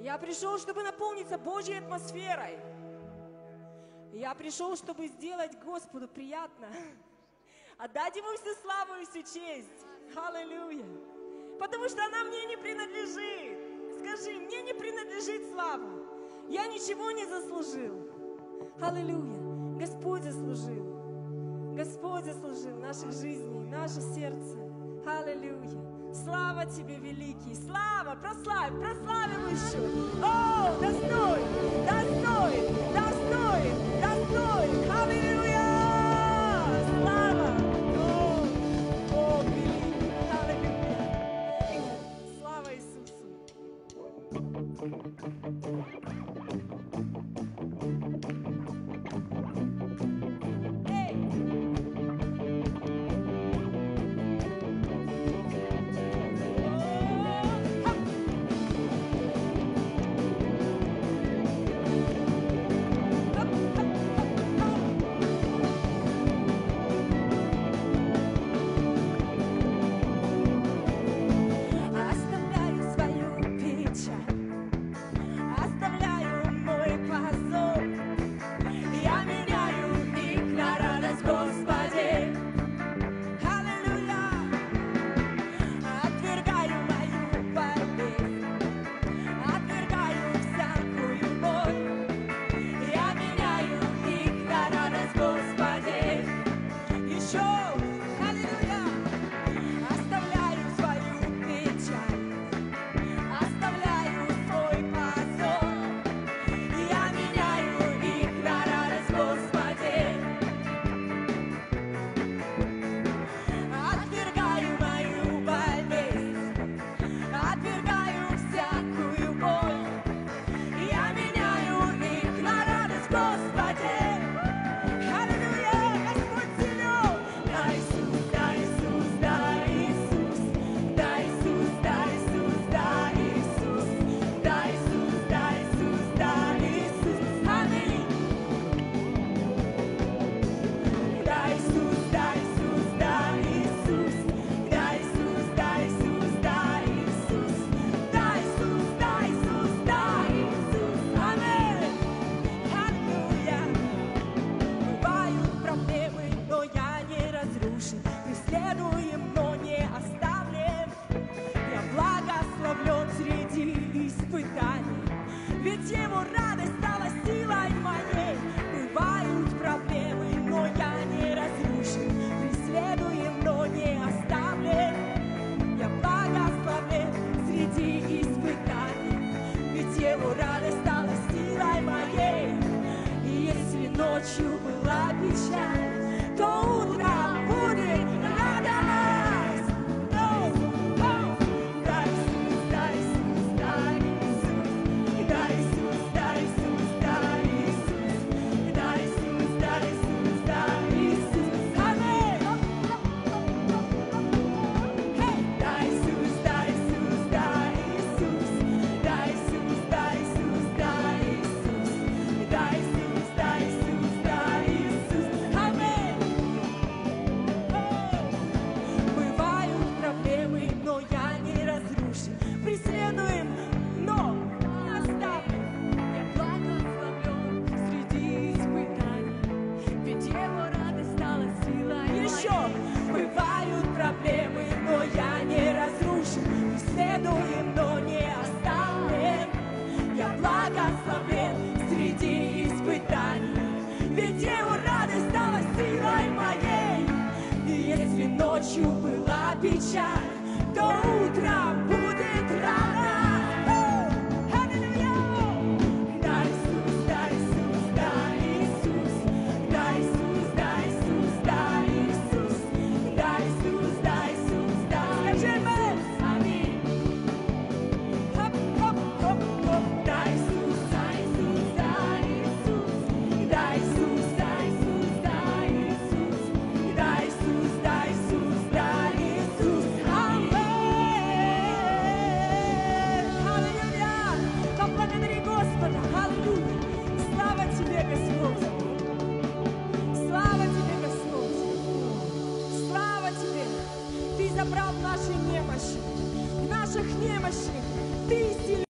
Я пришел, чтобы наполниться Божьей атмосферой. Я пришел, чтобы сделать Господу приятно. Отдать Ему всю славу и всю честь. Аллилуйя. Потому что она мне не принадлежит. Скажи, мне не принадлежит слава. Я ничего не заслужил. Аллилуйя. Господь заслужил. Господь заслужил наших жизней, наше сердце. Аллилуйя. Слава Тебе, великий. Слава, прославим еще. О, достоин, достоин, достоин, достоин. Аллилуйя. Слава. О, Бог великий. Аллилуйя. Слава Иисусу. Ночью была печаль, то утром будет радость. Дай Иисус, дай Иисус, дай Иисус, дай Иисус, дай Иисус, дай Иисус, дай Иисус, дай Иисус, дай Иисус, аминь. Дай Иисус, дай Иисус, дай Иисус, дай Иисус, дай Иисус, дай Иисус, дай Иисус, дай Иисус. Бывают проблемы, но я не разрушен. Преследуем, но не оставлен. Я благословлен среди испытаний, ведь Его радость стала силой. Еще бывают проблемы, но я не разрушен. Преследуем, но не оставлен. Я благословлен среди испытаний, ведь Его радость стала силой моей. И если ночью была печаль, то утром будет радость. Аллилуйя! Дай Иисус, дай Иисус, дай Иисус, дай Иисус, дай Иисус, дай Иисус, дай Иисус, дай Иисус, дай Иисус. Аминь. Дай Иисус, дай Иисус, дай Иисус, дай Иисус, дай Иисус, дай Иисус, дай Иисус, дай Иисус, дай Иисус. Аминь. Аллилуйя. Поблагодари Господа. Аллилуйя. Слава Тебе, Господь. Слава Тебе, Господь. Слава Тебе. Ты забрал наши немощи. В наших немощах Ты сильный.